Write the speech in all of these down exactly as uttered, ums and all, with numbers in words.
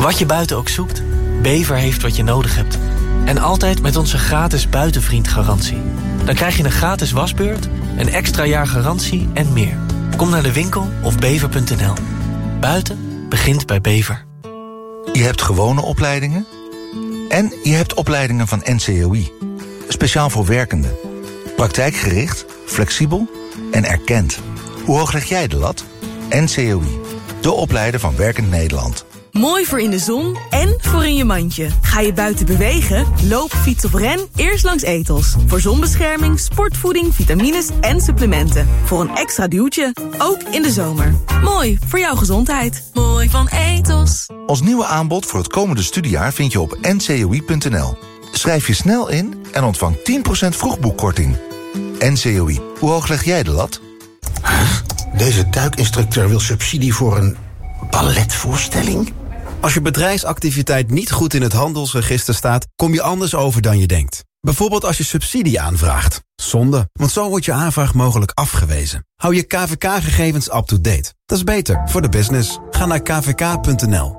Wat je buiten ook zoekt, Bever heeft wat je nodig hebt. En altijd met onze gratis buitenvriendgarantie. Dan krijg je een gratis wasbeurt, een extra jaar garantie en meer. Kom naar de winkel of bever punt n l. Buiten begint bij Bever. Je hebt gewone opleidingen en je hebt opleidingen van N C O I. Speciaal voor werkenden. Praktijkgericht, flexibel en erkend. Hoe hoog leg jij de lat? N C O I, de opleider van Werkend Nederland. Mooi voor in de zon en voor in je mandje. Ga je buiten bewegen? Loop, fiets of ren eerst langs Ethos. Voor zonbescherming, sportvoeding, vitamines en supplementen. Voor een extra duwtje, ook in de zomer. Mooi voor jouw gezondheid. Mooi van Ethos. Ons nieuwe aanbod voor het komende studiejaar vind je op n c o i punt n l. Schrijf je snel in en ontvang tien procent vroegboekkorting. N C O I, hoe hoog leg jij de lat? Deze duikinstructeur wil subsidie voor een balletvoorstelling? Als je bedrijfsactiviteit niet goed in het handelsregister staat, kom je anders over dan je denkt. Bijvoorbeeld als je subsidie aanvraagt. Zonde, want zo wordt je aanvraag mogelijk afgewezen. Hou je K V K-gegevens up-to-date. Dat is beter voor de business. Ga naar k v k punt n l.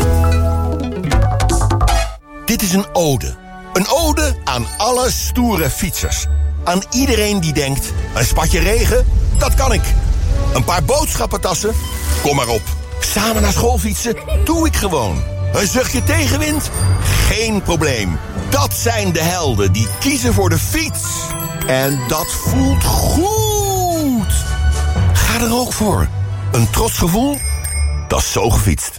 Dit is een ode. Een ode aan alle stoere fietsers. Aan iedereen die denkt, een spatje regen, dat kan ik. Een paar boodschappentassen, kom maar op. Samen naar school fietsen, doe ik gewoon. Een zuchtje tegenwind? Geen probleem. Dat zijn de helden die kiezen voor de fiets. En dat voelt goed. Ga er ook voor. Een trots gevoel? Dat is zo gefietst.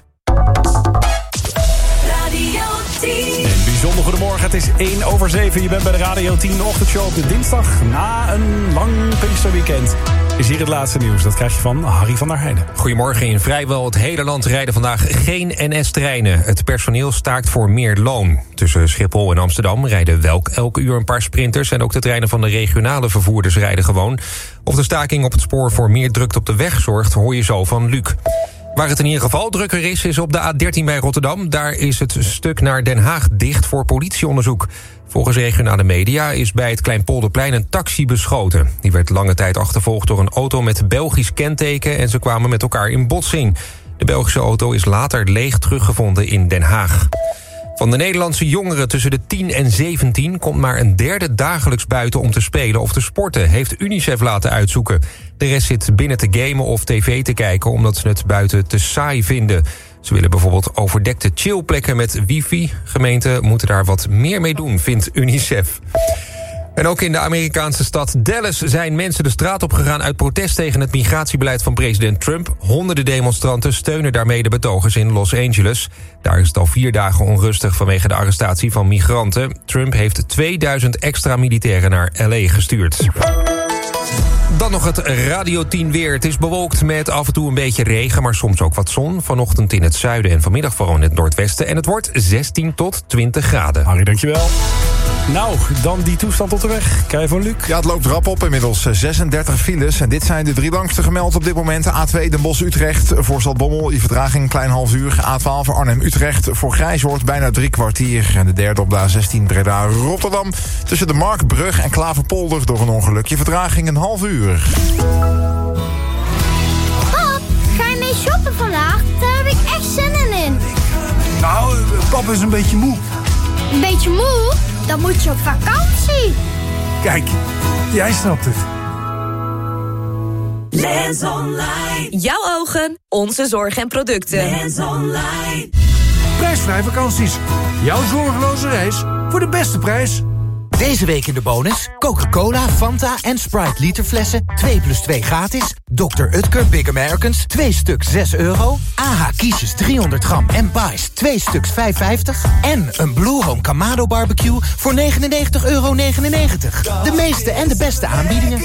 Radio tien. Een bijzonder goedemorgen, het is één over zeven. Je bent bij de Radio tien ochtendshow op de dinsdag na een lang Pinksterweekend. Is hier het laatste nieuws, dat krijg je van Harry van der Heijden. Goedemorgen, in vrijwel het hele land rijden vandaag geen N S-treinen. Het personeel staakt voor meer loon. Tussen Schiphol en Amsterdam rijden welk elk uur een paar sprinters... en ook de treinen van de regionale vervoerders rijden gewoon. Of de staking op het spoor voor meer drukte op de weg zorgt, hoor je zo van Luc. Waar het in ieder geval drukker is, is op de A dertien bij Rotterdam. Daar is het stuk naar Den Haag dicht voor politieonderzoek. Volgens regionale media is bij het Kleinpolderplein een taxi beschoten. Die werd lange tijd achtervolgd door een auto met Belgisch kenteken... en ze kwamen met elkaar in botsing. De Belgische auto is later leeg teruggevonden in Den Haag. Van de Nederlandse jongeren tussen de tien en zeventien... komt maar een derde dagelijks buiten om te spelen of te sporten... heeft UNICEF laten uitzoeken. De rest zit binnen te gamen of tv te kijken... omdat ze het buiten te saai vinden. Ze willen bijvoorbeeld overdekte chillplekken met wifi. Gemeenten moeten daar wat meer mee doen, vindt UNICEF. En ook in de Amerikaanse stad Dallas zijn mensen de straat op gegaan uit protest tegen het migratiebeleid van president Trump. Honderden demonstranten steunen daarmee de betogers in Los Angeles. Daar is het al vier dagen onrustig vanwege de arrestatie van migranten. Trump heeft tweeduizend extra militairen naar L A gestuurd. Dan nog het Radio tien weer. Het is bewolkt met af en toe een beetje regen, maar soms ook wat zon. Vanochtend in het zuiden en vanmiddag vooral in het noordwesten. En het wordt zestien tot twintig graden. Harry, dankjewel. Nou, dan die toestand op de weg. Kijk van Luc. Ja, het loopt rap op. Inmiddels zesendertig files. En dit zijn de drie langste gemeld op dit moment. A twee Den Bosch-Utrecht voor Zaltbommel. Die vertraging een klein half uur. A twaalf voor Arnhem-Utrecht voor Grijshoort bijna drie kwartier. En de derde op de A zestien Breda-Rotterdam. Tussen de Markbrug en Klaverpolder door een ongelukje. Vertraging een half uur. Pap, ga je mee shoppen vandaag? Daar heb ik echt zin in. Nou, pap is een beetje moe. Een beetje moe? Dan moet je op vakantie. Kijk, jij snapt het. Lens Online. Jouw ogen, onze zorg en producten. Lens Online. Prijsvrij vakanties. Jouw zorgeloze reis voor de beste prijs. Deze week in de bonus Coca-Cola, Fanta en Sprite literflessen twee plus twee gratis. dokter Utker Big Americans twee stuks zes euro. A H Kiesjes driehonderd gram en Bice twee stuks vijf vijftig. En een Blue Home Kamado barbecue voor negenennegentig euro negenennegentig. De meeste en de beste aanbiedingen.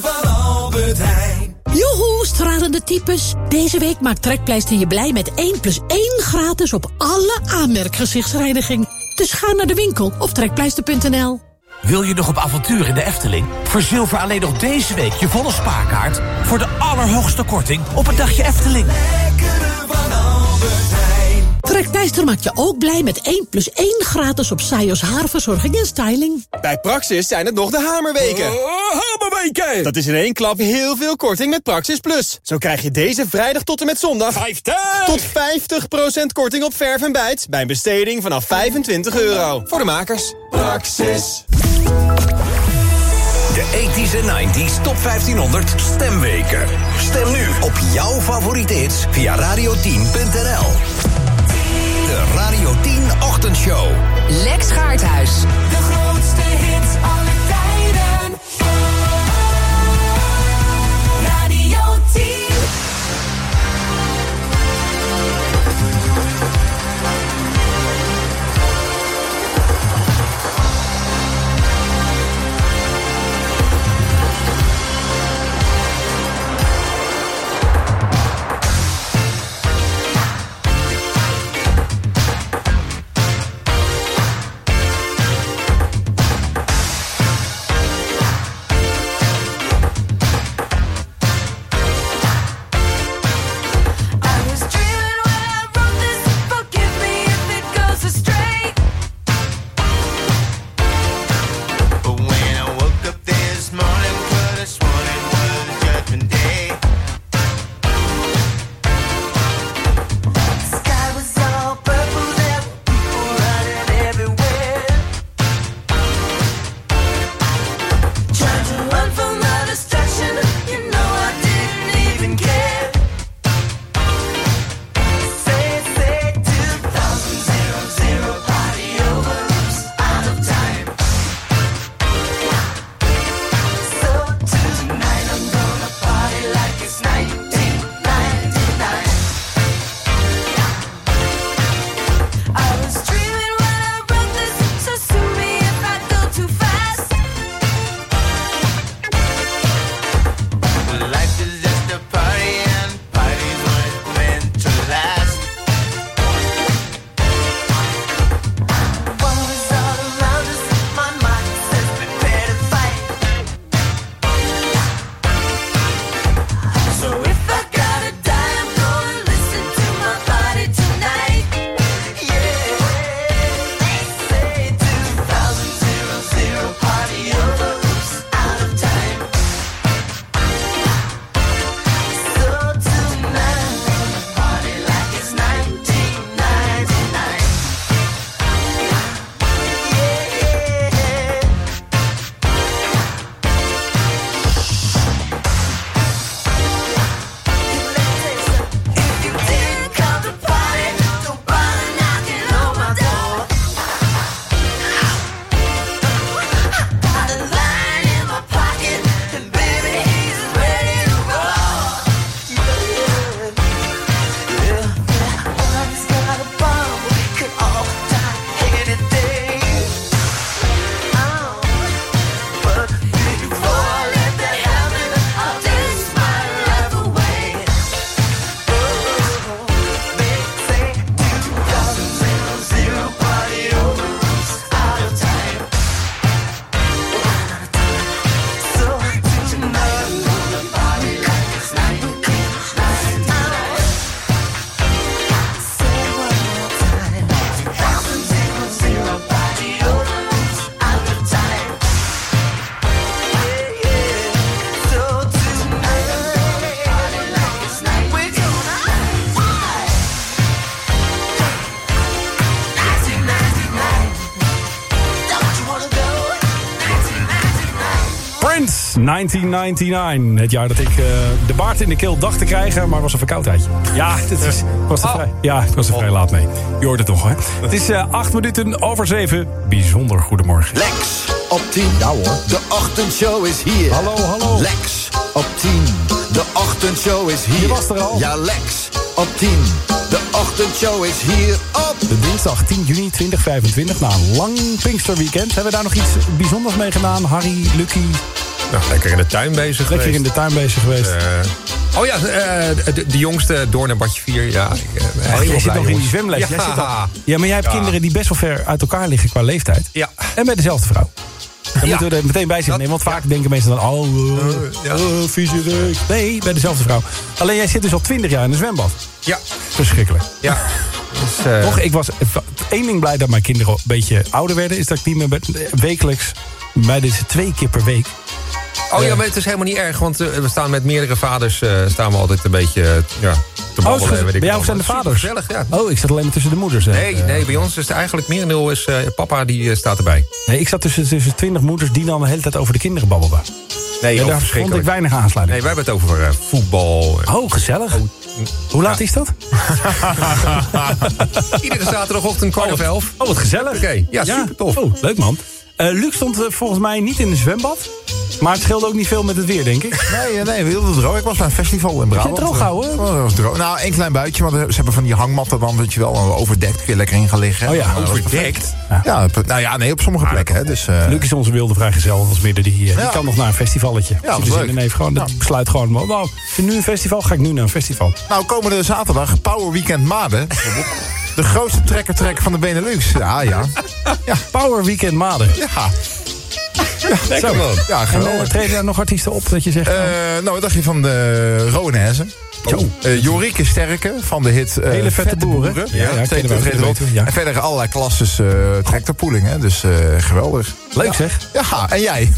Joehoe, stralende types. Deze week maakt Trekpleister je blij met één plus één gratis op alle aanmerkgezichtsreiniging. Dus ga naar de winkel of trekpleister punt n l. Wil je nog op avontuur in de Efteling? Verzilver alleen nog deze week je volle spaarkaart voor de allerhoogste korting op een dagje Efteling. Trek Trekpleister maakt je ook blij met één plus één gratis op Sajos haarverzorging en styling. Bij Praxis zijn het nog de hamerweken. Oh, hamerweken! Dat is in één klap heel veel korting met Praxis Plus. Zo krijg je deze vrijdag tot en met zondag... vijftig! Tot vijftig procent korting op verf en bijt... bij een besteding vanaf vijfentwintig euro. Voor de makers. Praxis. De tachtiger en negentiger Top vijftienhonderd Stemweken. Stem nu op jouw favoriete hits via radio tien punt n l. De Radio tien Ochtendshow. Lex Gaarthuis. De grootste hits aller tijden. Radio tien. negentien negenennegentig. Het jaar dat ik uh, de baard in de keel dacht te krijgen, maar was een verkoudheidje. Ja, het is, was er oh. vrij, ja, ik was er vrij laat mee. Je hoort het toch, hè? Het is uh, acht minuten over zeven. Bijzonder goedemorgen. Lex op tien. Ja hoor. De ochtendshow is hier. Hallo, hallo. Lex op tien. De ochtendshow is hier. Je was er al. Ja, Lex op tien. De ochtendshow is hier op... De dinsdag tien juni tweeduizend vijfentwintig, na een lang Pinksterweekend. Hebben we daar nog iets bijzonders mee gedaan? Harry, Lucky? Nou, lekker in de tuin bezig lekker geweest. Lekker in de tuin bezig geweest. Uh, oh ja, uh, de, de jongste door naar badje vier. Ja, ik, uh, oh, jij zit nog in die zwemles. Ja. Jij zit al, ja, maar jij hebt ja. kinderen die best wel ver uit elkaar liggen qua leeftijd. Ja. En bij dezelfde vrouw. Dan ja. moeten we er meteen bij zich nemen. Want vaak ja. denken mensen dan... Oh, uh, ja. uh, vieze. Nee, bij dezelfde vrouw. Alleen jij zit dus al twintig jaar in een zwembad. Ja. Verschrikkelijk. Ja. Dus, uh... Toch, ik was één ding blij dat mijn kinderen een beetje ouder werden... is dat ik niet meer ben, wekelijks... bij deze twee keer per week... Oh ja, maar het is helemaal niet erg, want uh, we staan met meerdere vaders... Uh, staan we altijd een beetje uh, ja, te babbelen. Oh, bij jou zijn de vaders? Gezellig, ja. Oh, ik zat alleen maar tussen de moeders. Hè. Nee, nee, bij ons is het eigenlijk merendeel is uh, papa die uh, staat erbij. Nee, ik zat tussen, tussen twintig moeders die dan de hele tijd over de kinderen babbelden. Nee, ja, daar vond ik weinig aansluiting. Nee, wij hebben het over uh, voetbal. Oh, gezellig. Oh, hoe laat ja. is dat? Iedere zaterdagochtend kwart oh, over elf. Oh, wat gezellig. Oké, okay. ja, super tof. Oh, leuk man. Uh, Luc stond uh, volgens mij niet in een zwembad. Maar het scheelde ook niet veel met het weer, denk ik. Nee, nee, we hielden het droog. Ik was bij een festival in Brabant. Heb je het droog houden? Oh, dat was droog. Nou, één klein buitje, want ze hebben van die hangmatten dan, weet je wel, overdekt. Kun je lekker in gaan liggen. Oh ja, nou, overdekt? Ja. ja, nou ja, nee, op sommige plekken. Hè, dus, uh... Luc is onze wilde vrijgezel als midden. Die, uh, ja. die kan nog naar een festivalletje. Ja, dat is leuk. Heeft gewoon, dat ja. besluit gewoon, nou, is er nu een festival? Ga ik nu naar een festival. Nou, komende zaterdag, Power Weekend Maden. De grootste trekker-trek van de Benelux. Ja, ja. ja. Power Weekend Maden. Ja. Ja, lekker man. Ja, en uh, treden daar nog artiesten op dat je zegt... Uh, nou, wat dacht je van de Rowanese? Oh. Uh, Jorike Sterke van de hit uh, Hele vette, vette boeren. boeren. Ja, ja, ja, we ja. En verder allerlei klasses uh, tractorpooling. Dus uh, geweldig. Leuk ja. zeg. Ja, en jij?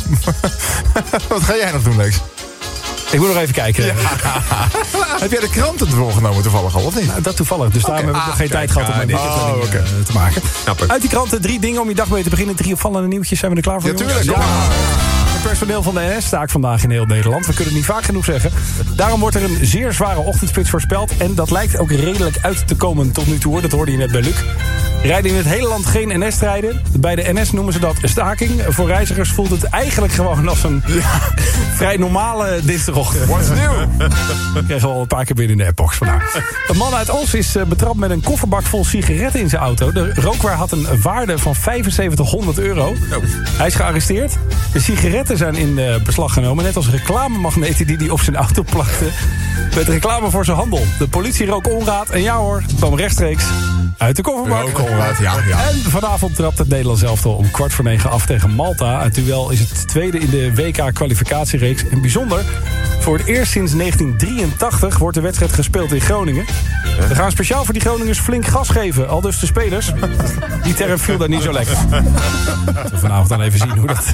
Wat ga jij nog doen, Lex? Ik moet nog even kijken. Ja. Heb jij de kranten voorgenomen toevallig al, of niet? Nou, dat toevallig. Dus daarom okay. heb ik nog ah, geen kijk, tijd gehad om mijn ja, oh, okay. uh, te maken. Knapper. Uit die kranten drie dingen om je dag mee te beginnen. Drie opvallende nieuwtjes. Zijn we er klaar voor? Ja, tuurlijk. Ja. Het personeel van de N S staakt vandaag in heel Nederland. We kunnen het niet vaak genoeg zeggen. Daarom wordt er een zeer zware ochtendspits voorspeld. En dat lijkt ook redelijk uit te komen tot nu toe. Dat hoorde je net bij Luc. Rijden in het hele land geen N S-treinen. Bij de N S noemen ze dat staking. Voor reizigers voelt het eigenlijk gewoon als een ja, vrij normale dinsdagochtend. What's new? Dat kregen we al een paar keer binnen in de airbox vandaag. Een man uit Os is betrapt met een kofferbak vol sigaretten in zijn auto. De rookwaar had een waarde van vijfenzeventighonderd euro. Oh. Hij is gearresteerd. De sigaretten zijn in beslag genomen. Net als reclamemagneten die hij op zijn auto plakte. Met reclame voor zijn handel. De politie rook onraad. En ja hoor, het kwam rechtstreeks uit de kofferbak. Onraad, ja, ja. En vanavond trapt het Nederlands elftal om kwart voor negen af tegen Malta. Het duel is het tweede in de W K-kwalificatiereeks. En bijzonder, voor het eerst sinds negentien drieëntachtig wordt de wedstrijd gespeeld in Groningen. We gaan speciaal voor die Groningers flink gas geven. Al dus de spelers. Die term viel daar niet zo lekker. Laten we vanavond dan even zien hoe dat...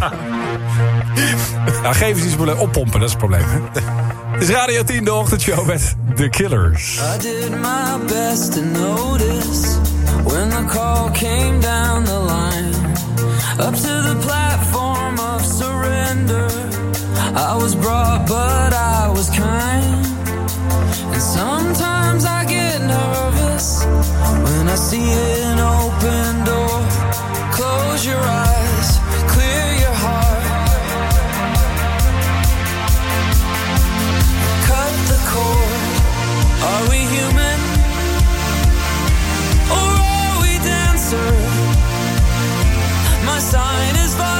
Nou, geven ze iets oppompen, dat is het probleem. Hè? Het is Radio tien, de ochtendshow met The Killers. I did my best to notice when the call came down the line. Up to the platform of surrender. I was brought but I was kind. And sometimes I get nervous when I see an open door. Close your eyes, clear your heart. Cut the cord. Are we human? Or are we dancer? My sign is violent.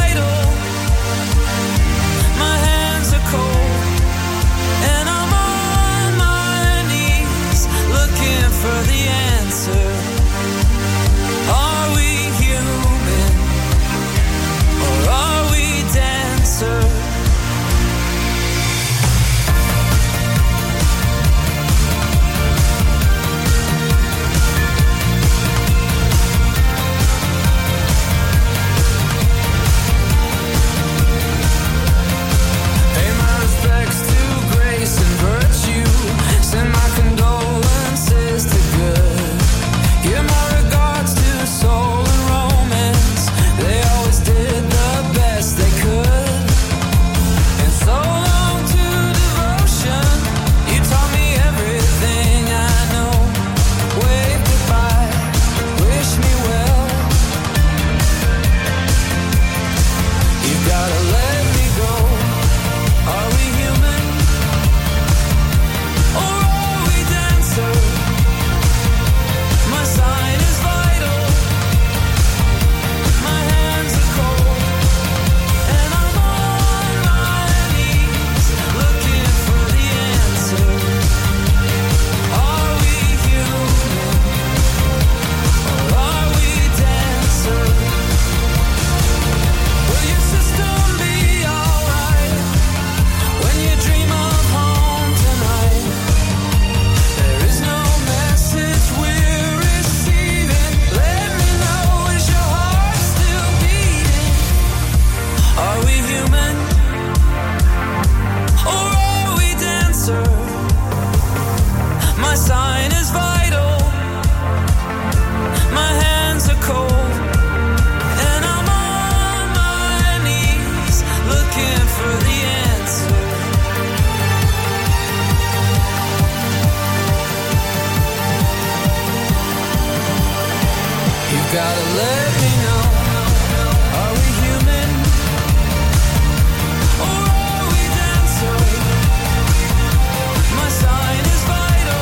gotta let me know. Are we human? Or are we dancer? My sign is vital.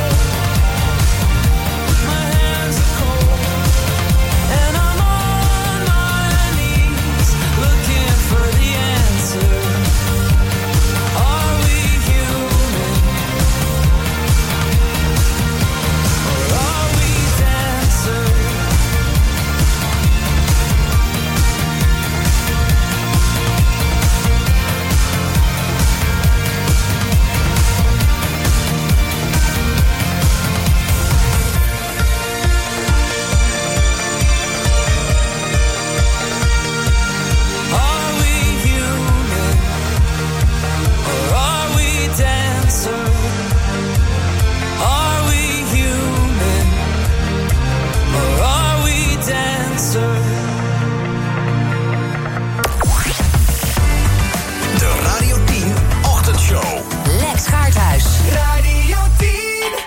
My hands are cold. And I'm on my knees looking for the answer. Are we human? Or are we dancer? Are we human? Or are we dancer? Are we human? Or are we dancer? De Radio tien Ochtendshow. Lex Gaarthuis. Radio tien.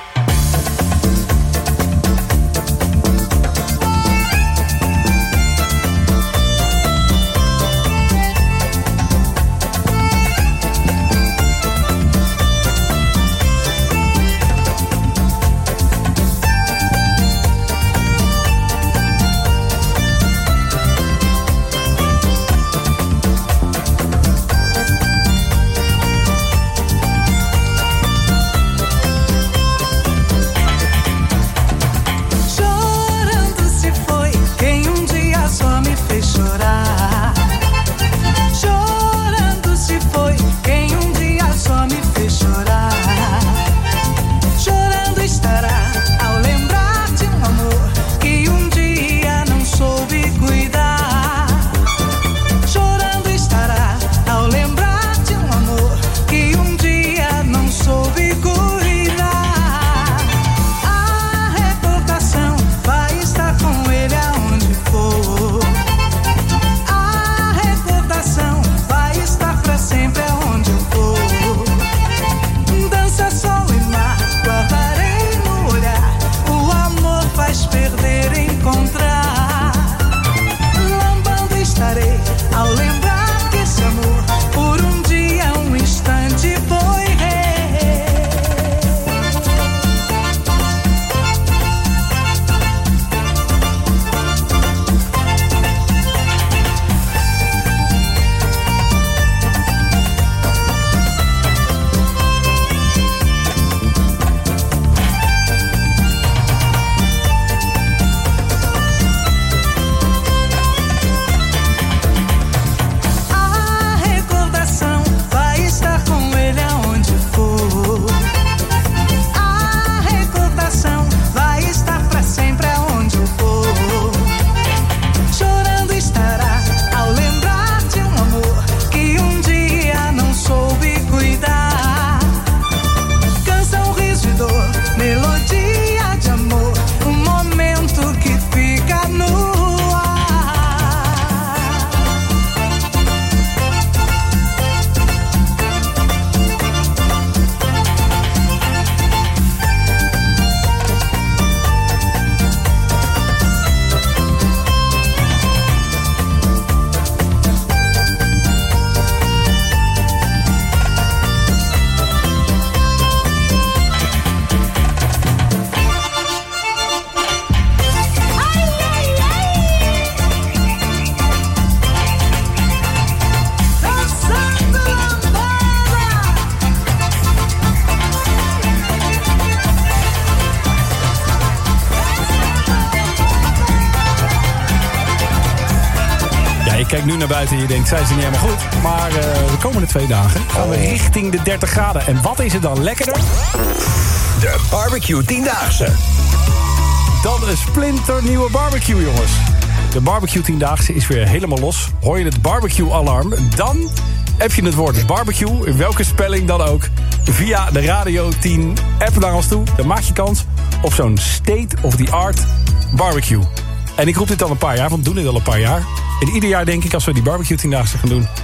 Chorando se foi quem um dia só me fez chorar. Chorando se foi quem um dia só me fez chorar. Chorando estará ao lembrar de um amor que um dia não soube cuidar. Chorando estará ao lembrar de um amor que um dia não soube cuidar. A recordação vai estar com ele aonde for. A recordação vai estar pra sempre aonde eu for. Dança, sol e mar, guardarei no olhar. O amor faz perder, encontrar. Lambando estarei ao lembrar que esse amor por um dia, um instante foi rei. A recordação vai estar com ele aonde for. A recordação vai estar pra sempre aonde eu for. Chorando estará ao lembrar de um amor que um dia não soube cuidar. Canção, riso e dor, melodia de amor, um momento que fica no ar. Ja, je kijkt nu naar buiten en je denkt, zijn ze niet helemaal goed. Maar uh, de komende twee dagen gaan we richting de dertig graden. En wat is het dan lekkerder? De Barbecue Tiendaagse. Dan een splinternieuwe barbecue, jongens. De Barbecue Tiendaagse is weer helemaal los. Hoor je het barbecue-alarm, dan heb je het woord barbecue, in welke spelling dan ook, via de Radio tien app naar ons toe. Dan maak je kans op zo'n state-of-the-art barbecue. En ik roep dit al een paar jaar, want we doen dit al een paar jaar. En ieder jaar denk ik, als we die barbecue tiendaagse gaan doen,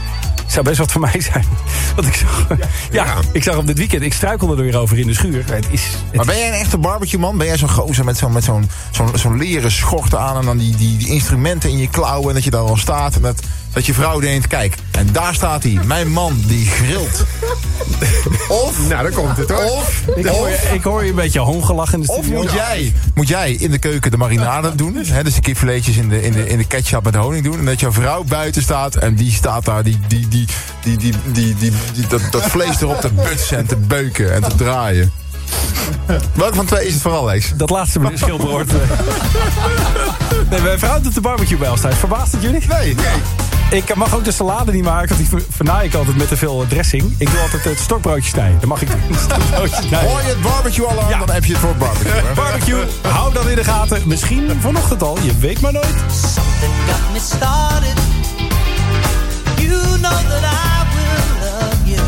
Zou best wat voor mij zijn. Want ik zag, ja, ja, ja. ik zag op dit weekend, ik struikelde er weer over in de schuur. Het is, het maar ben jij een echte barbecue man? Ben jij zo'n gozer met zo'n met zo'n zo'n zo'n leren schort aan en dan die, die, die instrumenten in je klauwen en dat je daar al staat en dat, dat je vrouw denkt, kijk, en daar staat hij, mijn man die grilt. Of, nou, daar komt het hoor. Of, ik, hoor je, ik hoor je een beetje hongelach in de studio. Of moet jij, moet jij in de keuken de marinade doen, hè, dus de kipfiletjes in de, in, de, in de ketchup met honing doen, en dat jouw vrouw buiten staat en die staat daar, die, die, die, die, die, die, die, die dat, dat vlees erop te butsen en te beuken en te draaien. Welke van twee is het vooral, Lex? Dat laatste meneer Schilbroort. Nee, mijn vrouw doet de barbecue bij ons thuis. Verbaast het jullie? Nee, nee. Ik mag ook de salade niet maken, want die vernaai ik altijd met te veel dressing. Ik doe altijd het stokbroodje snijden. Dan mag ik het stokbroodje snijden. Hoor je het barbecue al aan, ja. Dan heb je het voor barbecue. Hè? Barbecue, hou dat in de gaten. Misschien vanochtend al, je weet maar nooit. Something got me started. You know that I will love you.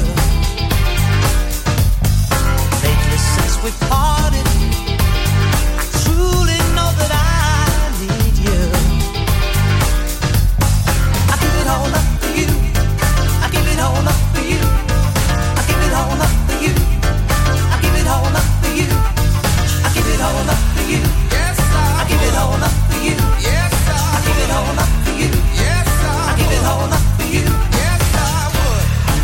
Lately since we parted, I truly know that I need you. I give it all up for you. I give it all up for you. I give it all up for you. I give it all up for you. I give it all up for you. Yes, I give it all up for you. Yes, I give it all up for you. Yes, I give it all up for you. Yes, I would.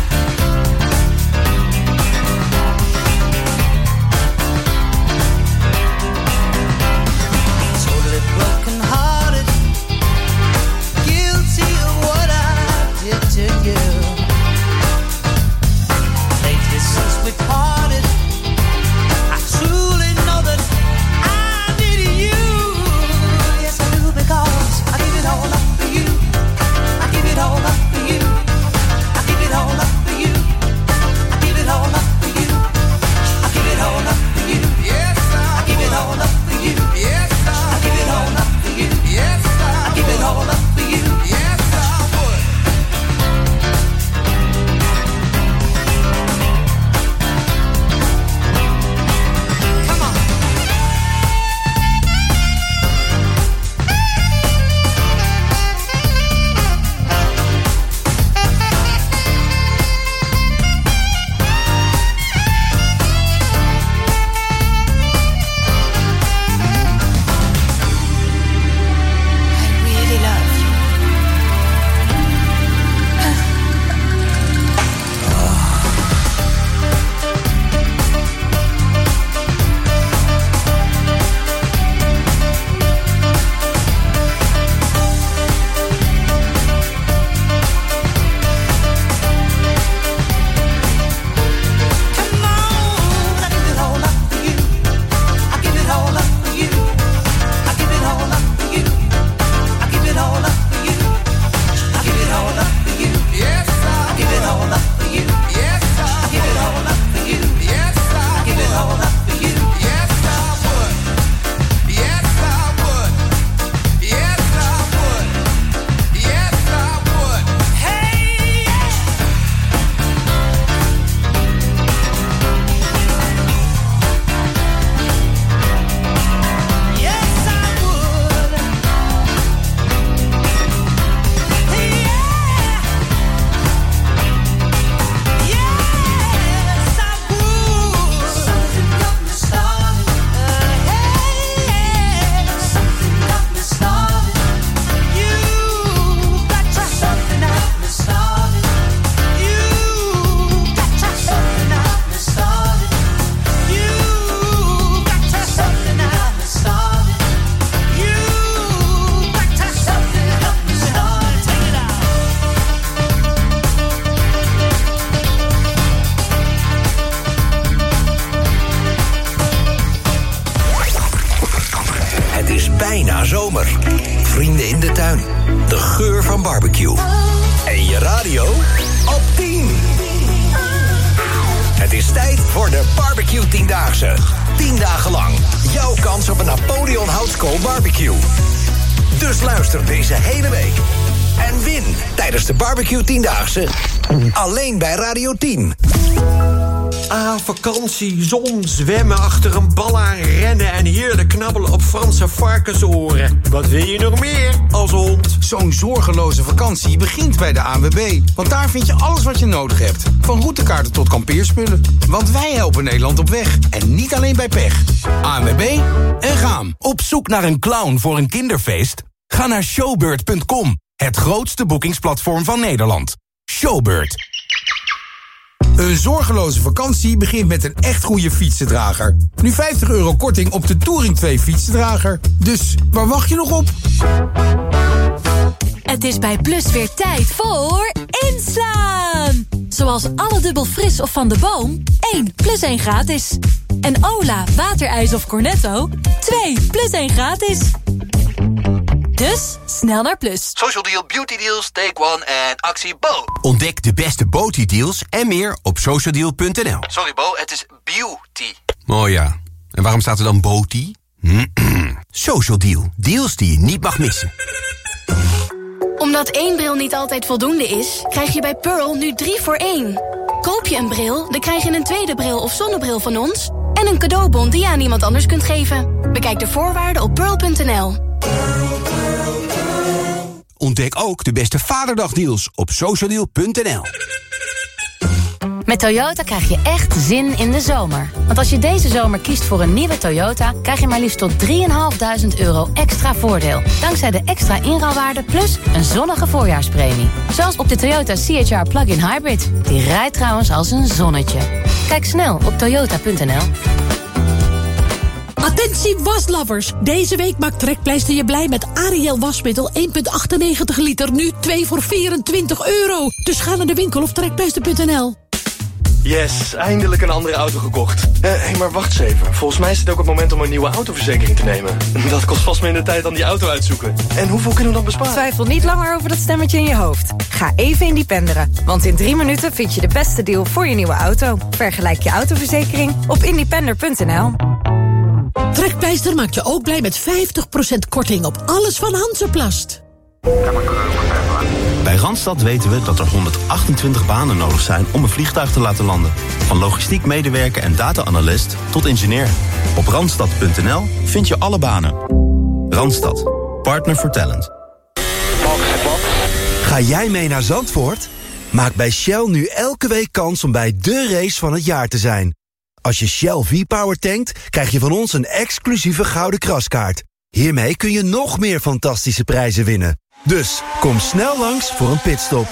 Totally broken hearted, guilty of what I did to you. Lately since we parted, I truly know that I needed you. Yes, I do, because I give it all up for you. I give it all up for you. I give it all up for you. I give it all up for you. I give it all up for you. Yes, I give it all up for you. Yes, I give it all up for you. Yes, I give it all up for you. Yes, I would. Come on. I really love you. Come on, I give it all up for you. I give it all up for you. I give it all up for you. I give it all up for you. I give it all up for you. Yes, I give it all up for you. Yes, I give it all up for you. Yes, I give it all up for you. Yes, I would. Yes, I would. Yes, I would. Yes, I would. Hey, yeah. Yes, I would. Yeah. Yes, I would. Something got me started. Hey, something got me started. You gotcha. Something got me started. You gotcha. Something got me started. You gotcha. Something got me started. You gotcha. Something got me started. Take it out. Het is bijna zomer. Vrienden in de tuin. De geur van barbecue. En je radio op tien. Het is tijd voor de Barbecue Tiendaagse. Tien dagen lang. Jouw kans op een Napoleon Houtskool barbecue. Dus luister deze hele week. En win tijdens de Barbecue Tiendaagse. Alleen bij Radio tien. Ah, vakantie, zon, zwemmen, achter een bal aan rennen... en heerlijk knabbelen op Franse varkensoren. Wat wil je nog meer als hond? Zo'n zorgeloze vakantie begint bij de A N W B. Want daar vind je alles wat je nodig hebt. Van routekaarten tot kampeerspullen. Want wij helpen Nederland op weg. En niet alleen bij pech. A N W B en gaan. Op zoek naar een clown voor een kinderfeest? Ga naar showbird punt com. Het grootste boekingsplatform van Nederland. Showbird. Een zorgeloze vakantie begint met een echt goede fietsendrager. Nu vijftig euro korting op de Touring twee fietsendrager. Dus waar wacht je nog op? Het is bij Plus weer tijd voor inslaan. Zoals alle dubbel fris of Van de Boom, één plus één gratis. En Ola, waterijs of Cornetto, twee plus één gratis. Dus, snel naar Plus. Social Deal, Beauty Deals, Take One en Actie Bo. Ontdek de beste Beauty-deals en meer op socialdeal punt n l. Sorry Bo, het is beauty. Oh ja, en waarom staat er dan Beauty? Social Deal, deals die je niet mag missen. Omdat één bril niet altijd voldoende is, krijg je bij Pearl nu drie voor één. Koop je een bril, dan krijg je een tweede bril of zonnebril van ons... en een cadeaubon die je aan iemand anders kunt geven. Bekijk de voorwaarden op pearl punt n l. Ontdek ook de beste Vaderdagdeals op socialdeal punt n l. Met Toyota krijg je echt zin in de zomer. Want als je deze zomer kiest voor een nieuwe Toyota... krijg je maar liefst tot drieduizend vijfhonderd euro extra voordeel. Dankzij de extra inruilwaarde plus een zonnige voorjaarspremie. Zoals op de Toyota C H R Plug-in Hybrid. Die rijdt trouwens als een zonnetje. Kijk snel op toyota punt n l. Attentie waslovers! Deze week maakt Trekpleister je blij met Ariel wasmiddel één komma achtennegentig liter. Nu twee voor vierentwintig euro. Dus ga naar de winkel of trekpleister punt n l. Yes, eindelijk een andere auto gekocht. Hé, uh, hey, maar wacht eens even. Volgens mij is het ook het moment om een nieuwe autoverzekering te nemen. Dat kost vast minder tijd dan die auto uitzoeken. En hoeveel kunnen we dan besparen? Twijfel niet langer over dat stemmetje in je hoofd. Ga even independeren. Want in drie minuten vind je de beste deal voor je nieuwe auto. Vergelijk je autoverzekering op independer punt n l. Trekpleister maakt je ook blij met vijftig procent korting op alles van Hanzeplast. Bij Randstad weten we dat er honderdachtentwintig banen nodig zijn om een vliegtuig te laten landen. Van logistiek medewerker en data-analyst tot ingenieur. Op randstad punt n l vind je alle banen. Randstad, partner for talent. Ga jij mee naar Zandvoort? Maak bij Shell nu elke week kans om bij de race van het jaar te zijn. Als je Shell V-Power tankt, krijg je van ons een exclusieve gouden kraskaart. Hiermee kun je nog meer fantastische prijzen winnen. Dus kom snel langs voor een pitstop.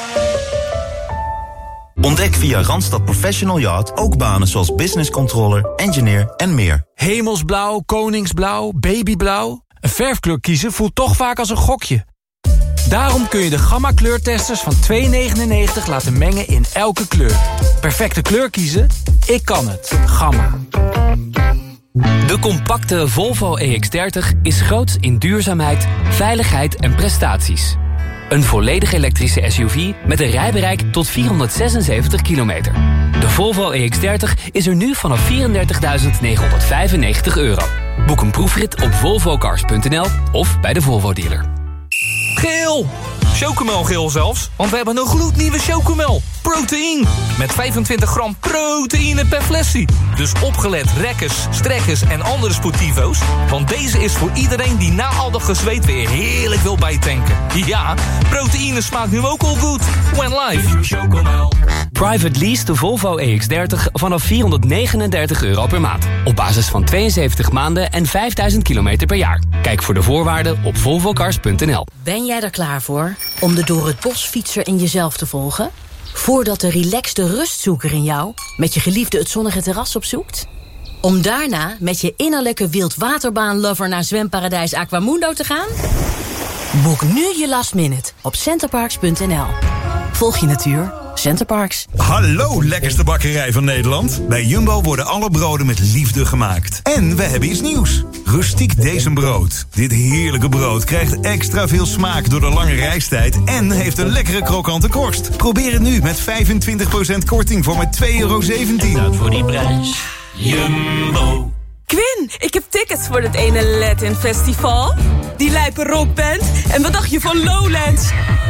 Ontdek via Randstad Professional Yacht ook banen zoals business controller, engineer en meer. Hemelsblauw, koningsblauw, babyblauw. Een verfkleur kiezen voelt toch vaak als een gokje. Daarom kun je de Gamma kleurtesters van twee negenennegentig laten mengen in elke kleur. Perfecte kleur kiezen? Ik kan het. Gamma. De compacte Volvo E X dertig is groots in duurzaamheid, veiligheid en prestaties. Een volledig elektrische S U V met een rijbereik tot vierhonderdzesenzeventig kilometer. De Volvo E X dertig is er nu vanaf vierendertigduizend negenhonderdvijfennegentig euro. Boek een proefrit op volvo cars punt n l of bij de Volvo dealer. Geel! Chocomel zelfs, want we hebben een gloednieuwe Chocomel. Proteïne, met vijfentwintig gram proteïne per flesje. Dus opgelet rekkers, strekkers en andere sportivo's. Want deze is voor iedereen die na al dat gezweet weer heerlijk wil bijtanken. Ja, proteïne smaakt nu ook al goed. When live. Private lease de Volvo E X dertig vanaf vierhonderdnegenendertig euro per maand. Op basis van tweeënzeventig maanden en vijfduizend kilometer per jaar. Kijk voor de voorwaarden op volvo cars punt n l. Ben jij er klaar voor om de door het bosfietser in jezelf te volgen? Voordat de relaxte rustzoeker in jou met je geliefde het zonnige terras opzoekt? Om daarna met je innerlijke wildwaterbaanlover naar zwemparadijs Aquamundo te gaan? Boek nu je last minute op centerparks punt n l. Volg je natuur, Centerparks. Hallo, lekkerste bakkerij van Nederland. Bij Jumbo worden alle broden met liefde gemaakt. En we hebben iets nieuws. Rustiek Dezenbrood. Dit heerlijke brood krijgt extra veel smaak door de lange reistijd en heeft een lekkere krokante korst. Probeer het nu met vijfentwintig procent korting voor maar twee euro zeventien. Dat voor die prijs. Jumbo. Quinn, ik heb tickets voor het ene Latin Festival. Die lijpe rockband. En wat dacht je van Lowlands?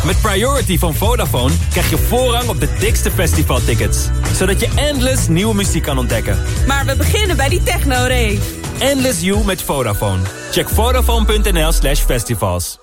Met Priority van Vodafone krijg je voorrang op de dikste festivaltickets. Zodat je Endless nieuwe muziek kan ontdekken. Maar we beginnen bij die techno-rave. Endless You met Vodafone. Check vodafone.nl slash festivals.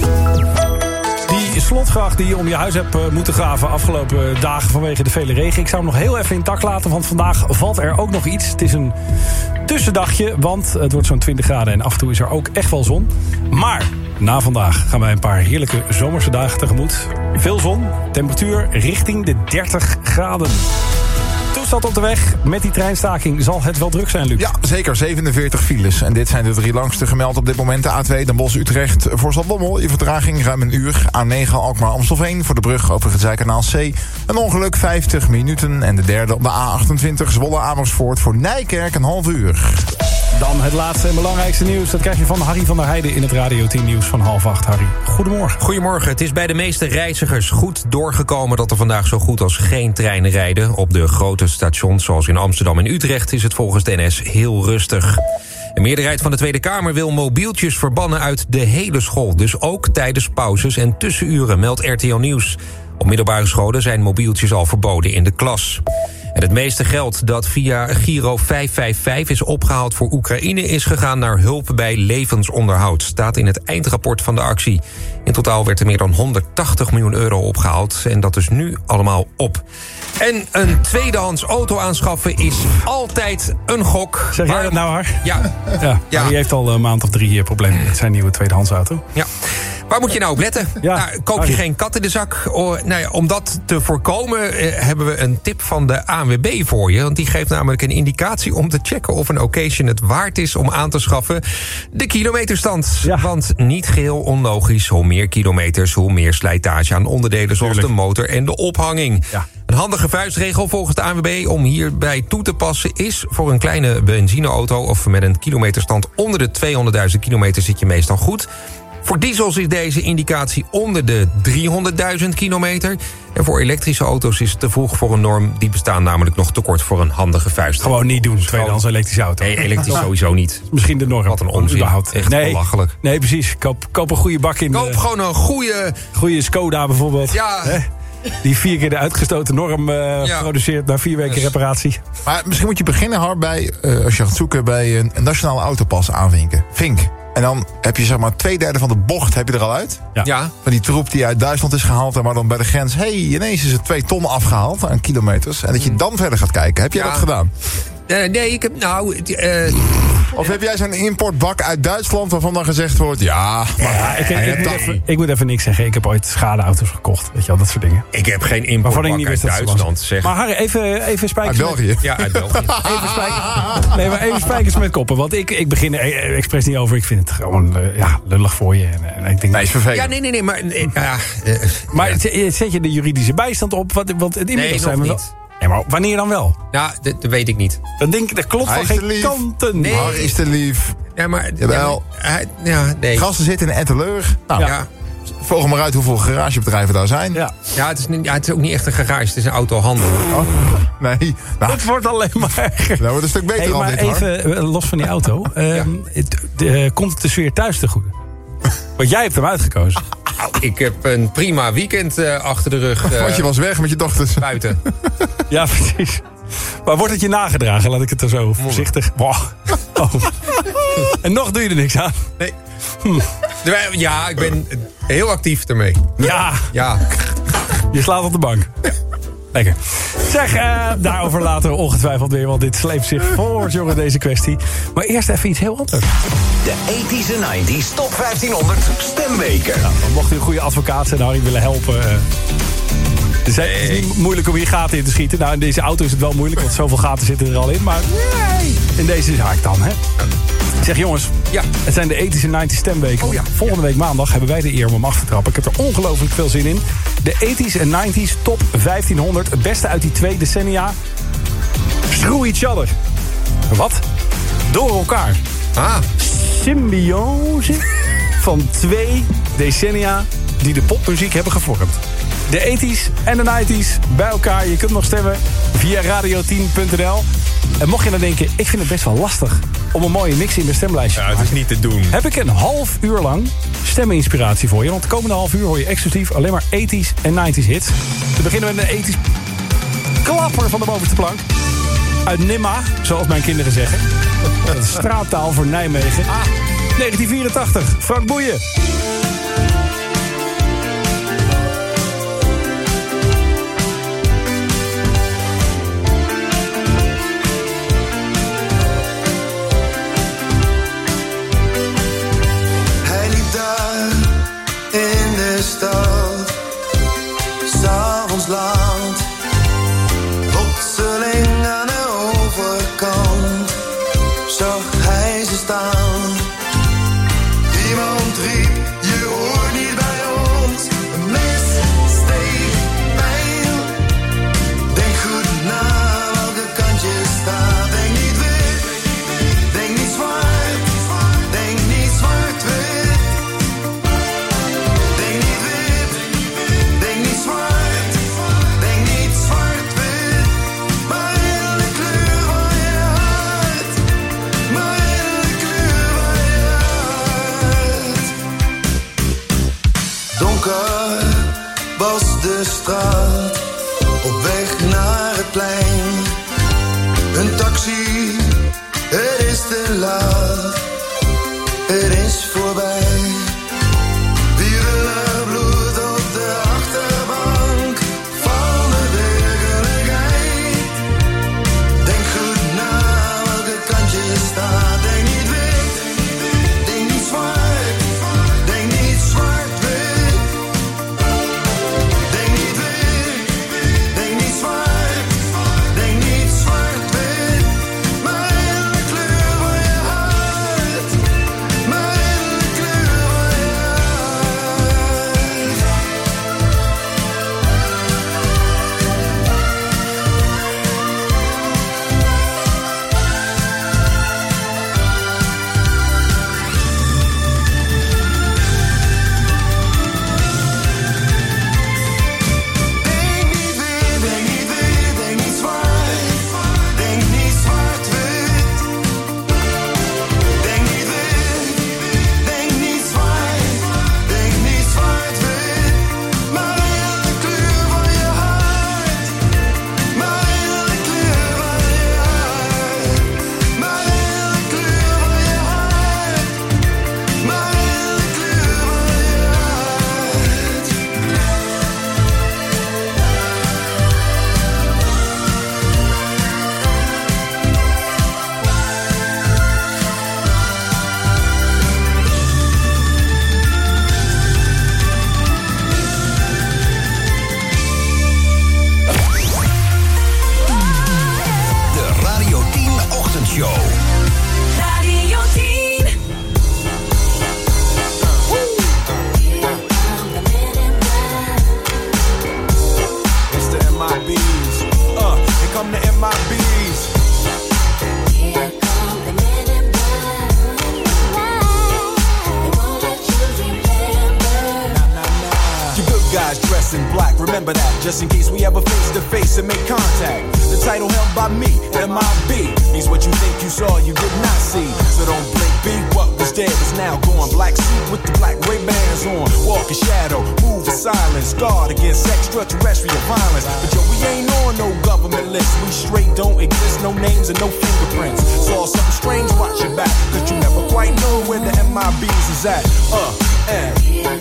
Die slotgracht die je om je huis hebt uh, moeten graven afgelopen dagen vanwege de vele regen. Ik zou hem nog heel even intact laten, want vandaag valt er ook nog iets. Het is een tussendagje, want het wordt zo'n twintig graden en af en toe is er ook echt wel zon. Maar na vandaag gaan wij een paar heerlijke zomerse dagen tegemoet. Veel zon, temperatuur richting de dertig graden. Toestand op de weg. Met die treinstaking zal het wel druk zijn, Luc. Ja, zeker. zevenenveertig files. En dit zijn de drie langste gemeld op dit moment. De A twee Den Bosch-Utrecht voor Zaltbommel. Je vertraging ruim een uur. A negen Alkmaar-Amstelveen voor de brug over het Zijkanaal C. Een ongeluk vijftig minuten. En de derde op de A achtentwintig Zwolle-Amersfoort voor Nijkerk een half uur. Dan het laatste en belangrijkste nieuws. Dat krijg je van Harry van der Heijden in het Radio tien Nieuws van half acht. Harry, goedemorgen. Goedemorgen. Het is bij de meeste reizigers goed doorgekomen dat er vandaag zo goed als geen treinen rijden. Op de grote stations zoals in Amsterdam en Utrecht is het volgens de N S heel rustig. De meerderheid van de Tweede Kamer wil mobieltjes verbannen uit de hele school. Dus ook tijdens pauzes en tussenuren, meldt R T L Nieuws. Op middelbare scholen zijn mobieltjes al verboden in de klas. En het meeste geld dat via Giro vijf vijf vijf is opgehaald voor Oekraïne is gegaan naar hulp bij levensonderhoud. Staat in het eindrapport van de actie. In totaal werd er meer dan honderdtachtig miljoen euro opgehaald. En dat is nu allemaal op. En een tweedehands auto aanschaffen is altijd een gok. Zeg jij dat nou, Har? Ja. ja. ja. Hij heeft al een maand of drie hier problemen met zijn nieuwe tweedehands auto. Ja. Waar moet je nou op letten? Ja, nou, koop je geen kat in de zak? Oh, nou ja, om dat te voorkomen eh, hebben we een tip van de A N W B voor je. Want die geeft namelijk een indicatie om te checken of een occasion het waard is om aan te schaffen. De kilometerstand. Ja. Want niet geheel onlogisch. Hoe meer kilometers, hoe meer slijtage aan onderdelen zoals Tuurlijk. de motor en de ophanging. Ja. Een handige vuistregel volgens de A N W B om hierbij toe te passen is voor een kleine benzineauto of met een kilometerstand onder de tweehonderdduizend kilometer zit je meestal goed. Voor diesels is deze indicatie onder de driehonderdduizend kilometer. En voor elektrische auto's is het te vroeg voor een norm. Die bestaan namelijk nog te kort voor een handige vuist. Gewoon niet doen, tweedehands elektrische auto. Nee, elektrisch sowieso niet. Misschien de norm. Wat een onzin. Echt nee, belachelijk. Nee, precies. Koop, koop een goede bak in. Koop de, gewoon een goede... Goede Skoda bijvoorbeeld. Ja. Hè? Die vier keer de uitgestoten norm uh, ja. produceert na vier weken dus. reparatie. Maar misschien moet je beginnen, Har, bij, uh, als je gaat zoeken bij een nationale autopas aanvinken. Vink. En dan heb je zeg maar twee derde van de bocht heb je er al uit. Ja. ja. Van die troep die uit Duitsland is gehaald. En maar dan bij de grens, hé, hey, ineens is het twee ton afgehaald aan kilometers. En dat je dan verder gaat kijken. Heb jij ja. dat gedaan? Uh, nee, ik heb nou... Uh, of heb jij zo'n importbak uit Duitsland waarvan dan gezegd wordt... ja, maar ja, ik, ik, ik, moet even, ik moet even niks zeggen. Ik heb ooit schadeauto's gekocht. Weet je wel, dat soort dingen. Ik heb geen importbak uit Duitsland. Zeg. Maar Harry, even, even spijkers... Uit België? Met, ja, uit België. even, spijkers, nee, maar even spijkers met koppen. Want ik, ik begin er expres niet over. Ik vind het gewoon uh, ja, lullig voor je. En, en ik denk, nee, is vervelend. Ja, nee, nee, nee. Maar, nee, ja, uh, maar ja. zet je de juridische bijstand op? Want, want het nee, nog zijn we niet. Wel, nee, maar wanneer dan wel? Nou, dat, dat weet ik niet. Dan denk ik, dat klopt van geen lief. kanten. Nee. Har is te lief. Ja, maar... Jawel. Ja, maar, ja, nee. Gasten zitten in Etteleur. Nou, ja. Volg maar uit hoeveel garagebedrijven daar zijn. Ja, ja, het is niet, ja, het is ook niet echt een garage. Het is een autohandel. Oh, nee. Nou, het wordt alleen maar erger. Nou, wordt een stuk beter hey, dan maar dit, even hoor. Los van die auto. um, ja. het, de, komt het de sfeer thuis te goede? Want jij hebt hem uitgekozen. Ik heb een prima weekend uh, achter de rug. Uh, Want je was weg met je dochters. Buiten. Ja, precies. Maar wordt het je nagedragen? Laat ik het er zo voorzichtig... Oh. En nog doe je er niks aan? Nee. Hm. Ja, ik ben heel actief ermee. Ja. Ja. Je slaat op de bank. Ja. Lekker. Zeg, uh, daarover later ongetwijfeld weer, want dit sleept zich voor, jongen, deze kwestie. Maar eerst even iets heel anders. De tachtiger en negentiger Top vijftienhonderd Stemweker. Nou, dan mocht u een goede advocaat zijn, Harry willen helpen. Uh, het, is, nee. het is niet moeilijk om hier gaten in te schieten. Nou, in deze auto is het wel moeilijk, want zoveel gaten zitten er al in. Maar nee, in deze is haak dan, hè? Zeg jongens, ja. het zijn de tachtiger en negentiger Stemweken. Oh, ja. Volgende week maandag hebben wij de eer om hem af te trappen. Ik heb er ongelooflijk veel zin in. De tachtiger en negentiger Top vijftienhonderd. Het beste uit die twee decennia. Screw each other. Wat? Door elkaar. Ah. Symbiose van twee decennia die de popmuziek hebben gevormd. De tachtiger en de negentiger bij elkaar. Je kunt nog stemmen via radio tien punt n l. En mocht je dan denken, ik vind het best wel lastig om een mooie mix in de stemlijstje te maken. Ja, het is niet te doen. Heb ik een half uur lang stemmeninspiratie voor je. Want de komende half uur hoor je exclusief alleen maar eighties en nineties hits. We beginnen met een eighties klapper van de bovenste plank. Uit Nimma, zoals mijn kinderen zeggen. Dat is straattaal voor Nijmegen. Ah, negentien vierentachtig, Frank Boeien. Hij liep daar in de stad, 's'avonds laat, plotseling aan de overkant zag hij ze staan. Iemand riep, je hoort niet bij ons. Een mes, steek, pijl. Denk goed na welke kant je staat. Denk niet wit, denk niet zwart. Denk niet zwart-wit. Denk niet wit, denk niet zwart. Denk niet zwart-wit. Maar in de kleur van je hart. Maar in de kleur van je hart. Donker was de straat, op weg naar het plein. Een taxi, het is te laat, het is voorbij. Wiebelig bloed op de achterbank van de werkelijkheid. Denk goed na welke kant je staat. Denk niet wit, denk niet zwart, denk niet zwart-wit. Denk niet wit, denk niet zwart, denk niet zwart-wit. Maar in de kleur van je hart, maar in de kleur van je Denk niet wit, denk niet wit, denk niet zwart, denk niet zwart-wit. Denk niet wit, denk niet zwart, denk niet zwart-wit. Maar in de kleur van je hart, maar in de kleur van je hart. Maar in de kleur van je hart, maar in de kleur van je De Radio tien Ochtendshow. Radio tien. It's the M I B's. Uh, here come the M I B's. You good guys dressed in black, remember that, just in case we ever face to face and make contact. The title held by me, M I B, means what you think you saw, you did not see. So don't blink, be what was dead is now gone. Black suit with the black Ray-Bans on, walk in shadow, move in silence, guard against extraterrestrial violence. But yo, we ain't on no government list, we straight don't exist, no names and no fingerprints. Saw something strange, watch your back, cause you never quite know where the M I B's is at. Uh, and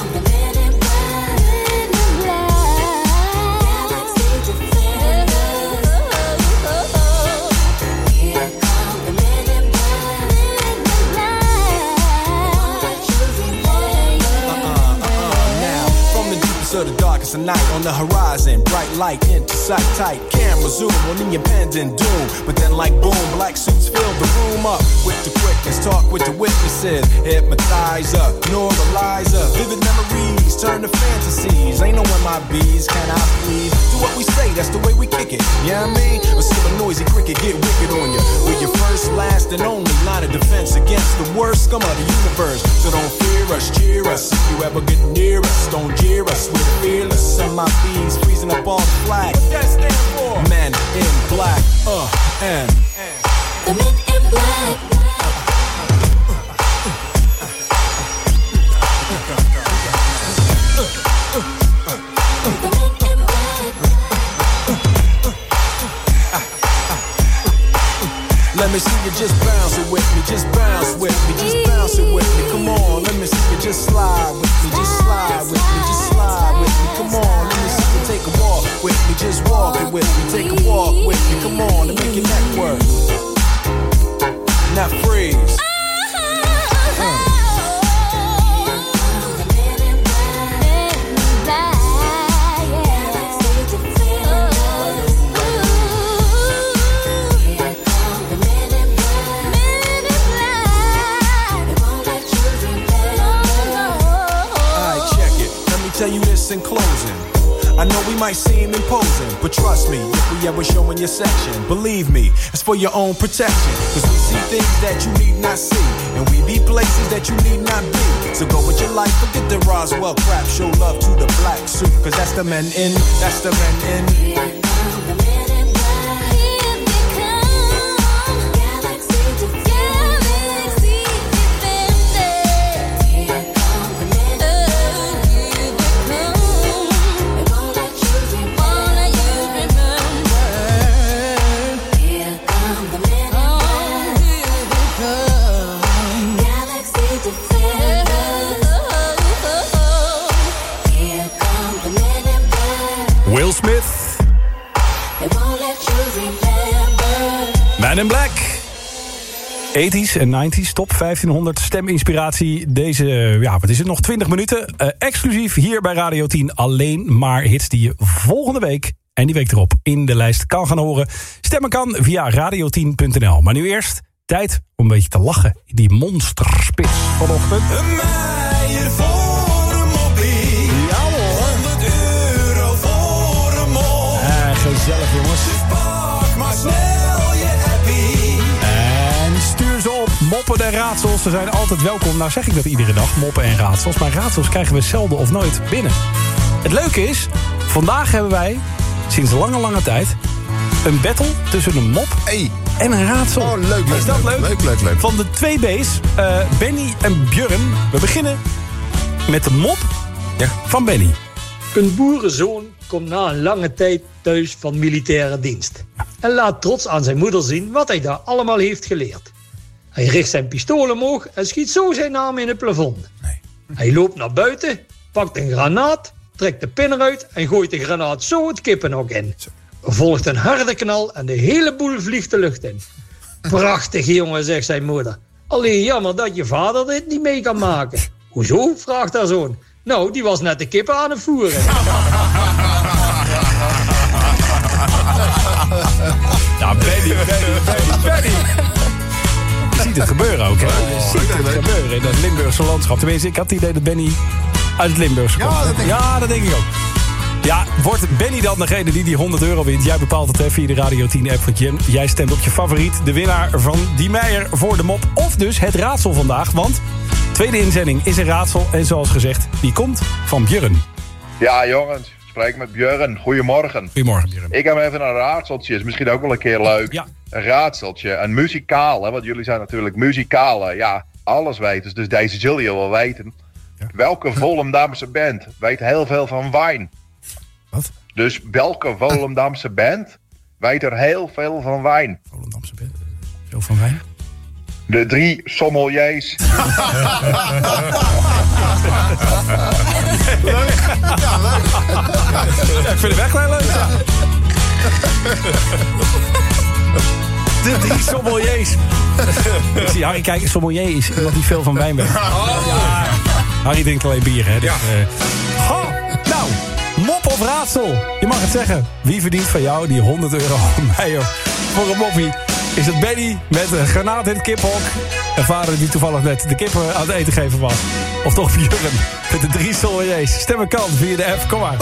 to the darkest of night on the horizon, bright light into sight, tight camera zoom on the impending doom. But then like boom, black suits fill the room up with the quickness, talk with the witnesses, hypnotizer, neuralizer, vivid memories turn to fantasies. Ain't no M I B's, can I please? Do what we say, that's the way we kick it. You know what I mean? Or see a noisy cricket get wicked on you. We're your first, last, and only line of defense against the worst scum of the universe. So don't fear us, cheer us. If you ever get near us, don't jeer us. We're fearless. M I B's freezing up on the flag. What that stand for? Men in black. Uh, and. The men in black. Let me see you just bounce it with me, just bounce with me, just bounce it with me. Come on, let me see you just slide with me, just slide with me, just slide with me. Come on, let me see you take a walk with me, just walk it with me, take a walk with me. Come on, and make your neck work. Now freeze. Tell you this in closing. I know we might seem imposing, but trust me, if we ever show in your section, believe me, it's for your own protection. Cause we see things that you need not see, and we be places that you need not be. So go with your life, forget the Roswell crap, show love to the black suit, cause that's the men in, that's the men in. Will Smith. Man in Black. eighties en nineties, top vijftienhonderd steminspiratie. Deze, ja, wat is het, nog twintig minuten. Uh, exclusief hier bij Radio tien. Alleen maar hits die je volgende week en die week erop in de lijst kan gaan horen. Stemmen kan via radio tien punt n l. Maar nu eerst tijd om een beetje te lachen. Die monsterspits vanochtend. Een meier voor een moppie. Ja hoor. honderd euro voor een mop. Ah, gezellig jongens. Dus pak maar snel je appie. En stuur ze op. Moppen en raadsels, ze zijn altijd welkom. Nou zeg ik dat iedere dag, moppen en raadsels. Maar raadsels krijgen we zelden of nooit binnen. Het leuke is, vandaag hebben wij, sinds lange, lange tijd, een battle tussen een mop hey. en een raadsel. Oh, leuk, leuk, is dat leuk? Leuk, leuk, leuk. Van de twee B's, uh, Benny en Björn. We beginnen met de mop ja. van Benny. Een boerenzoon komt na een lange tijd thuis van militaire dienst. En laat trots aan zijn moeder zien wat hij daar allemaal heeft geleerd. Hij richt zijn pistool omhoog en schiet zo zijn naam in het plafond. Nee. Hij loopt naar buiten, pakt een granaat, trekt de pin eruit en gooit de granaat zo het kippenhok in. Er volgt een harde knal en de hele boel vliegt de lucht in. Prachtig jongen, zegt zijn moeder. Alleen jammer dat je vader dit niet mee kan maken. Hoezo? Vraagt haar zoon. Nou, die was net de kippen aan het voeren. Ja, Benny, Benny, Benny, Benny. Je ziet het gebeuren ook, hè? Je ziet het gebeuren in dat Limburgse landschap. Tenminste, ik had het idee dat Benny uit het Limburgse komt. Ja, dat denk ik, ja, dat denk ik ook. Ja, wordt Benny dan degene die die honderd euro wint? Jij bepaalt het even via de Radio tien app. Want jij stemt op je favoriet, de winnaar van die Meijer voor de mop. Of dus het raadsel vandaag, want tweede inzending is een raadsel. En zoals gezegd, die komt van Björn. Ja, jongens. Spreek met Björn. Goedemorgen. Goedemorgen, Björn. Ik heb even een raadseltje. Is misschien ook wel een keer leuk. Ja. Een raadseltje. Een muzikale. Want jullie zijn natuurlijk muzikale. Ja, alles weten. Dus deze zul je wel weten. Ja. Welke Volendamse band weet heel veel van wijn? Wat? Dus welke Volendamse band weet er heel veel van wijn? Volendamse band? Veel van wijn? De drie sommeliers. Leuk. Ja, leuk. Ja, ik vind het echt wel leuk. Ja. De drie sommeliers. Ik zie Harry kijken, sommelier is iemand die veel van wijn weet. Oh. Ja. Harry drinkt alleen bier, hè. Dus, ja. uh... oh, nou, mop of raadsel? Je mag het zeggen. Wie verdient van jou die honderd euro Meijer voor een moppie? Is het Benny met een granaat in het kiphok? Een vader die toevallig net de kippen aan het eten geven was? Of toch Björn met de drie sommeliers? Stemmen kan via de app, kom maar.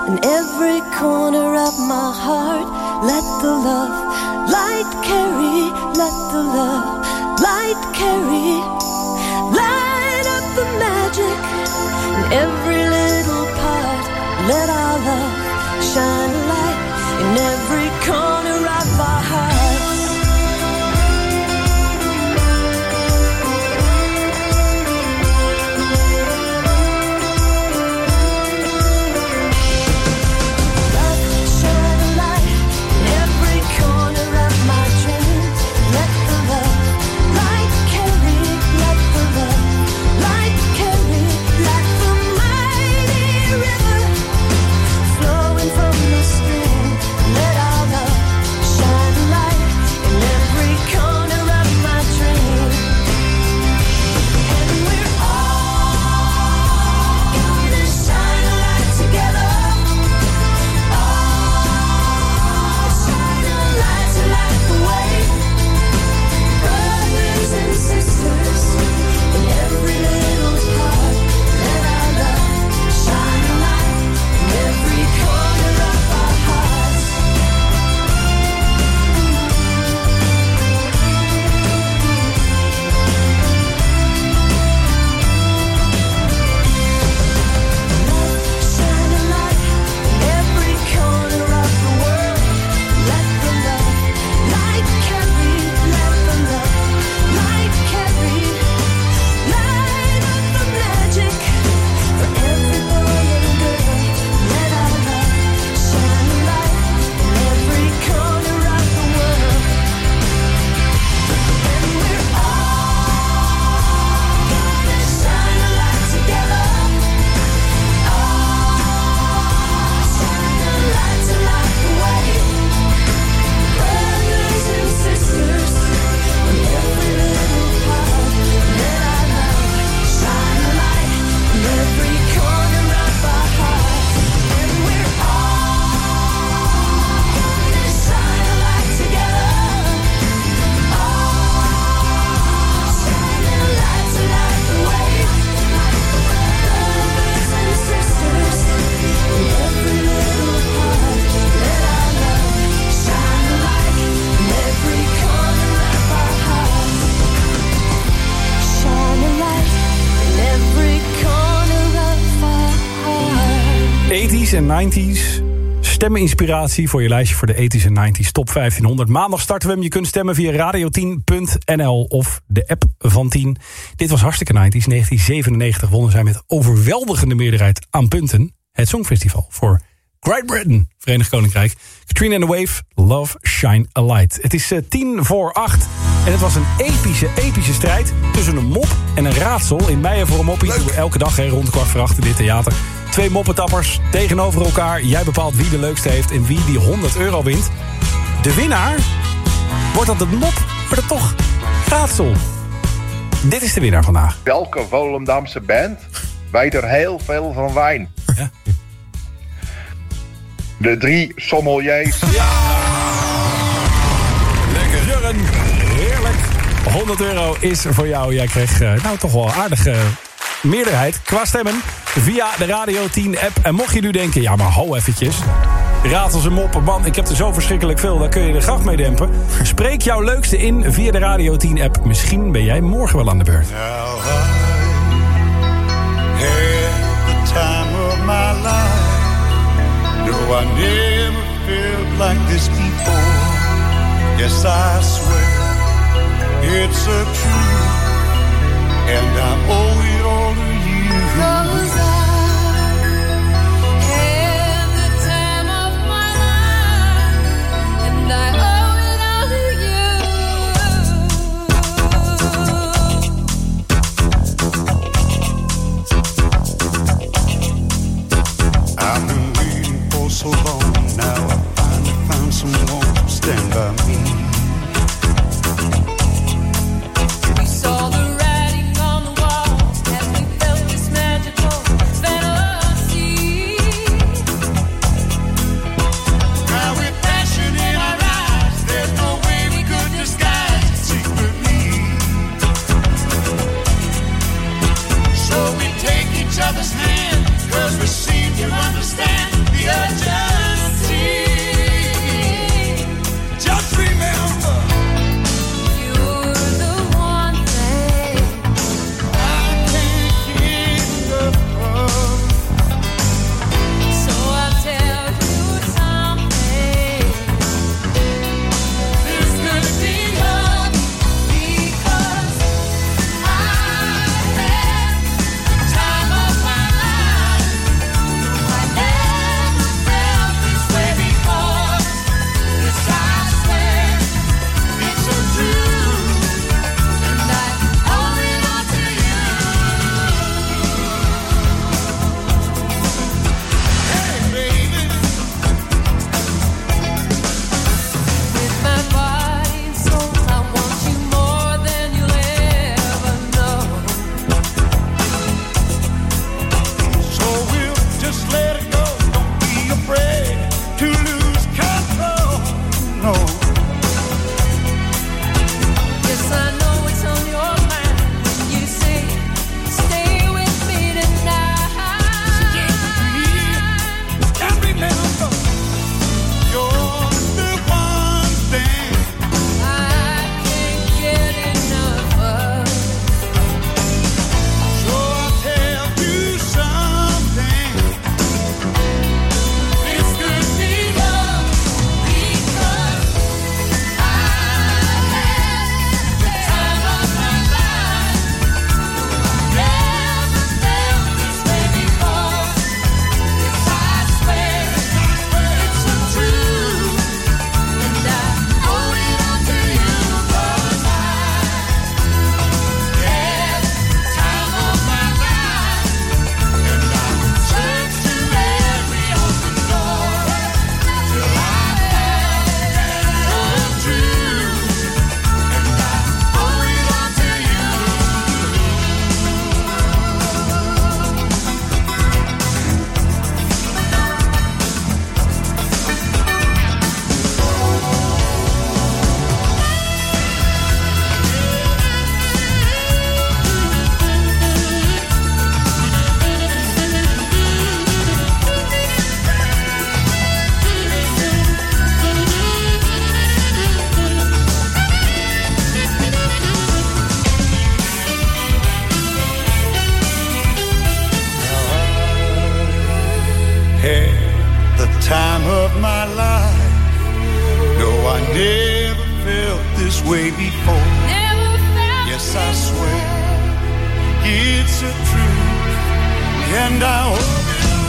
in every corner of my heart. Let the love light carry, let the love light carry. Light up the magic in every little part. Let our love shine a light in every corner of our hearts. eighties en nineties. Stemmeninspiratie voor je lijstje voor de eighties en nineties Top vijftienhonderd. Maandag starten we hem. Je kunt stemmen via radio tien punt n l of de app van tien. Dit was hartstikke nineties. negentien zevenennegentig wonnen zij met overweldigende meerderheid aan punten het Songfestival voor Great Britain, Verenigd Koninkrijk. Katrina and the Wave, Love Shine a Light. Het is uh, tien voor acht en het was een epische, epische strijd tussen een mop en een raadsel. In Meijen voor een moppie doen we elke dag hè, rond kwart voor acht in dit theater. Twee moppetappers tegenover elkaar. Jij bepaalt wie de leukste heeft en wie die honderd euro wint. De winnaar, wordt dat de mop, wordt het toch raadsel. Dit is de winnaar vandaag. Welke Volendamse band weet er heel veel van wijn? Ja. De drie sommeliers. Ja! Lekker. Jurgen, heerlijk. honderd euro is voor jou. Jij kreeg uh, nou toch wel aardige meerderheid qua stemmen via de Radio tien app. En mocht je nu denken, ja maar hou eventjes. Raadsels en moppen, man, ik heb er zo verschrikkelijk veel. Daar kun je de gracht mee dempen. Spreek jouw leukste in via de Radio tien app. Misschien ben jij morgen wel aan de beurt. Now I had the time of my life. No, I never felt like this before. Yes, I swear it's a truth, and I owe it all to you. 'Cause I had the time of my life, and I owe it all to you. I've been waiting for so long now. I finally found someone to stand by me. We saw the writing on the wall as we felt this magical the time of my life. No, I never felt this way before. Never felt yes, I swear it's a truth, and I hope.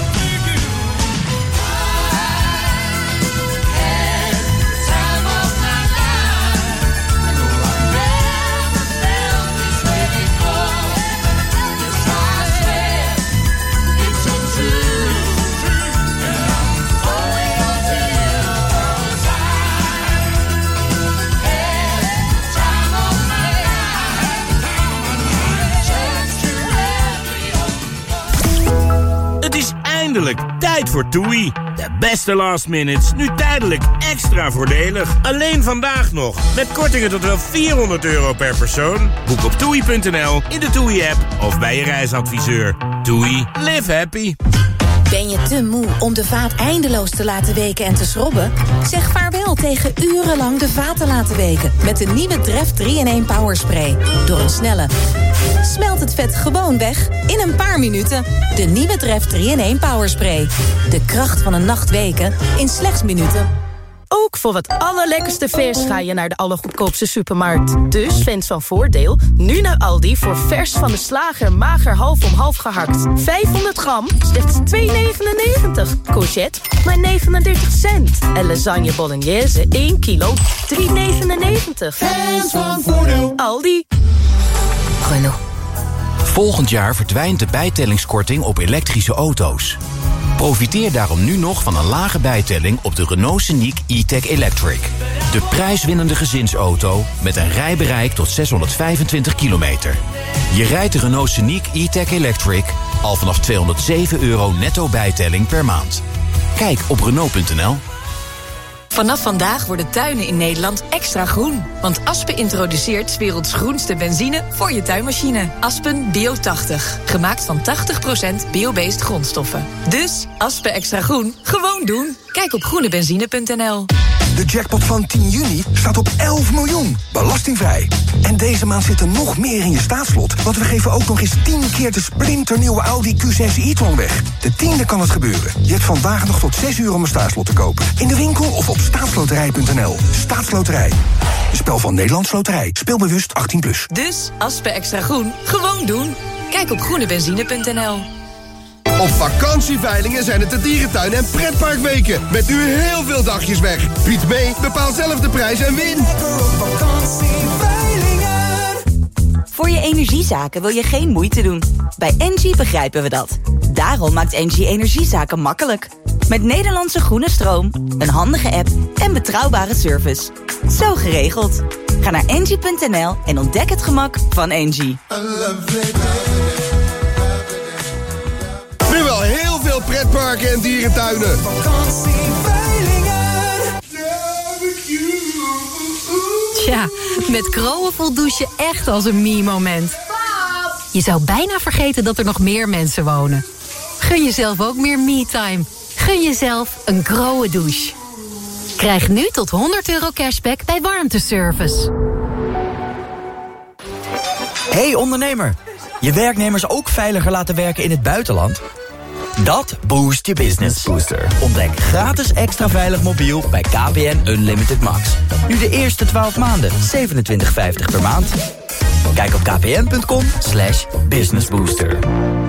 Eindelijk tijd voor TUI. De beste last minutes, nu tijdelijk extra voordelig. Alleen vandaag nog. Met kortingen tot wel vierhonderd euro per persoon. Boek op toei punt n l, in de TUI-app of bij je reisadviseur. TUI, live happy. Ben je te moe om de vaat eindeloos te laten weken en te schrobben? Zeg vaarwel tegen urenlang de vaat te laten weken. Met de nieuwe Dreft drie in één Powerspray. Door een snelle... smelt het vet gewoon weg in een paar minuten. De nieuwe Dreft drie in één Powerspray. De kracht van een nacht weken in slechts minuten. Ook voor het allerlekkerste vers ga je naar de allergoedkoopste supermarkt. Dus fans van Voordeel, nu naar Aldi voor vers van de slager mager half om half gehakt. vijfhonderd gram, slechts twee negenennegentig. Courgette, maar negenendertig cent. En lasagne bolognese, één kilo, drie negenennegentig. Fans van Voordeel. Aldi. Renault. Volgend jaar verdwijnt de bijtellingskorting op elektrische auto's. Profiteer daarom nu nog van een lage bijtelling op de Renault Scenic E-Tech Electric. De prijswinnende gezinsauto met een rijbereik tot zeshonderdvijfentwintig kilometer. Je rijdt de Renault Scenic E-Tech Electric al vanaf tweehonderdzeven euro netto bijtelling per maand. Kijk op Renault punt n l. Vanaf vandaag worden tuinen in Nederland extra groen. Want Aspen introduceert 's werelds groenste benzine voor je tuinmachine. Aspen Bio tachtig. Gemaakt van tachtig procent biobased grondstoffen. Dus Aspen extra groen, gewoon doen. Kijk op groene benzine punt n l. De jackpot van tien juni staat op elf miljoen. Belastingvrij. En deze maand zit er nog meer in je staatslot. Want we geven ook nog eens tien keer de splinternieuwe Audi Q zes e-tron weg. De tiende kan het gebeuren. Je hebt vandaag nog tot zes uur om een staatslot te kopen. In de winkel of op staatsloterij punt n l. Staatsloterij. Een spel van Nederlands Loterij. Speel bewust achttien plus. Dus Aspen extra groen, gewoon doen. Kijk op groene benzine punt n l. Op vakantieveilingen zijn het de dierentuin- en pretparkweken. Met nu heel veel dagjes weg. Bied mee, bepaal zelf de prijs en win. Voor je energiezaken wil je geen moeite doen. Bij Engie begrijpen we dat. Daarom maakt Engie energiezaken makkelijk. Met Nederlandse groene stroom, een handige app en betrouwbare service. Zo geregeld. Ga naar engie punt n l en ontdek het gemak van Engie. Nu wel heel veel pretparken en dierentuinen. Tja, met Kronenpot douche je echt als een me-moment. Je zou bijna vergeten dat er nog meer mensen wonen. Gun jezelf ook meer me-time. Gun jezelf een Grohe douche. Krijg nu tot honderd euro cashback bij warmteservice. Hey ondernemer, je werknemers ook veiliger laten werken in het buitenland? Dat boost je business. Booster. Ontdek gratis extra veilig mobiel bij K P N Unlimited Max. Nu de eerste twaalf maanden, zevenentwintig vijftig per maand. Kijk op kpn.com slash businessbooster.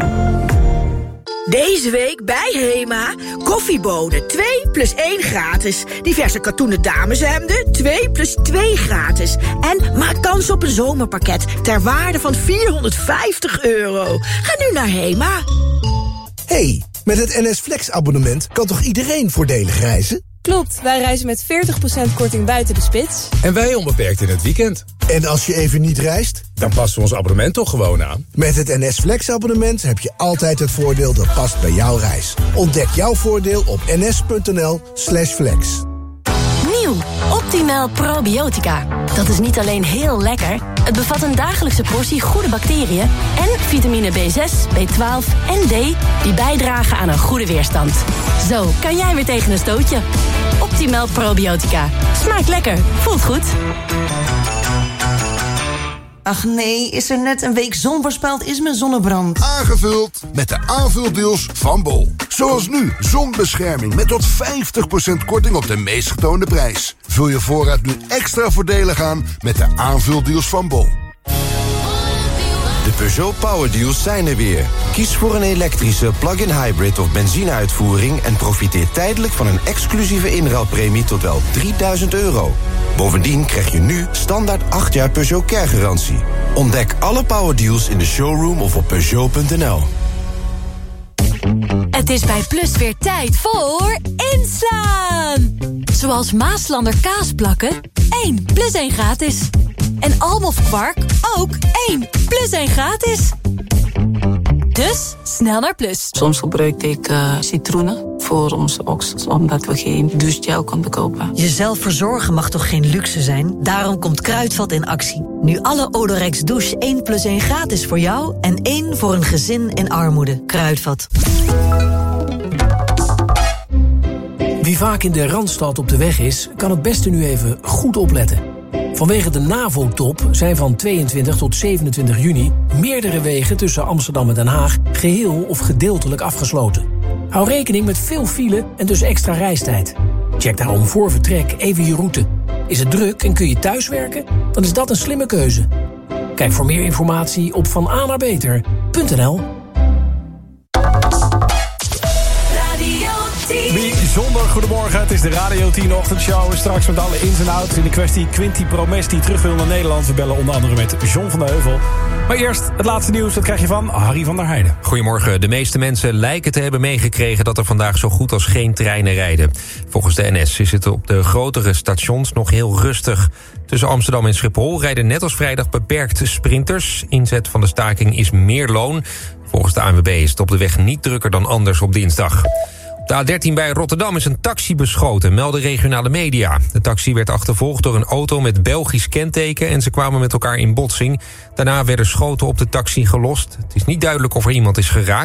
Deze week bij Hema, koffiebonen twee plus één gratis. Diverse katoenen dameshemden twee plus twee gratis. En maak kans op een zomerpakket ter waarde van vierhonderdvijftig euro. Ga nu naar Hema. Hey, met het N S Flex abonnement kan toch iedereen voordelig reizen? Klopt, wij reizen met veertig procent korting buiten de spits. En wij onbeperkt in het weekend. En als je even niet reist? Dan passen we ons abonnement toch gewoon aan. Met het N S Flex abonnement heb je altijd het voordeel dat past bij jouw reis. Ontdek jouw voordeel op ns.nl slash flex. Nieuw, Optimal Probiotica. Dat is niet alleen heel lekker, het bevat een dagelijkse portie goede bacteriën en vitamine B zes, B twaalf en D die bijdragen aan een goede weerstand. Zo kan jij weer tegen een stootje. Optimal Probiotica. Smaakt lekker, voelt goed. Ach nee, is er net een week zon voorspeld, is mijn zonnebrand. Aangevuld met de aanvuldeals van Bol. Zoals nu, zonbescherming met tot vijftig procent korting op de meest getoonde prijs. Vul je voorraad nu extra voordelig aan met de aanvuldeals van Bol. De Peugeot Power Deals zijn er weer. Kies voor een elektrische plug-in hybrid of benzineuitvoering en profiteer tijdelijk van een exclusieve inruilpremie tot wel drieduizend euro. Bovendien krijg je nu standaard acht jaar Peugeot Care-garantie. Ontdek alle Power Deals in de showroom of op Peugeot punt n l. Het is bij Plus weer tijd voor inslaan. Zoals Maaslander kaasplakken, één plus één gratis. En Almof kwark, ook één plus één gratis. Dus snel naar Plus. Soms gebruikte ik uh, citroenen voor onze oksels, omdat we geen douchegel konden kopen. Jezelf verzorgen mag toch geen luxe zijn? Daarom komt Kruidvat in actie. Nu alle Odorex douche één plus één gratis voor jou en één voor een gezin in armoede. Kruidvat. Wie vaak in de Randstad op de weg is, kan het beste nu even goed opletten. Vanwege de NAVO-top zijn van tweeëntwintig tot zevenentwintig juni... meerdere wegen tussen Amsterdam en Den Haag geheel of gedeeltelijk afgesloten. Hou rekening met veel file en dus extra reistijd. Check daarom voor vertrek even je route. Is het druk en kun je thuiswerken? Dan is dat een slimme keuze. Kijk voor meer informatie op van a naar beter punt n l. Bijzonder goedemorgen, het is de Radio tien ochtendshow. Straks met alle ins en outs in de kwestie Quinty Promes die terug wil naar Nederland. We bellen onder andere met John van de Heuvel. Maar eerst het laatste nieuws, dat krijg je van Harry van der Heijden. Goedemorgen. De meeste mensen lijken te hebben meegekregen dat er vandaag zo goed als geen treinen rijden. Volgens de N S is het op de grotere stations nog heel rustig. Tussen Amsterdam en Schiphol rijden net als vrijdag beperkte sprinters. Inzet van de staking is meer loon. Volgens de A N W B is het op de weg niet drukker dan anders op dinsdag. De A dertien bij Rotterdam is een taxi beschoten, melden regionale media. De taxi werd achtervolgd door een auto met Belgisch kenteken en ze kwamen met elkaar in botsing. Daarna werden schoten op de taxi gelost. Het is niet duidelijk of er iemand is geraakt.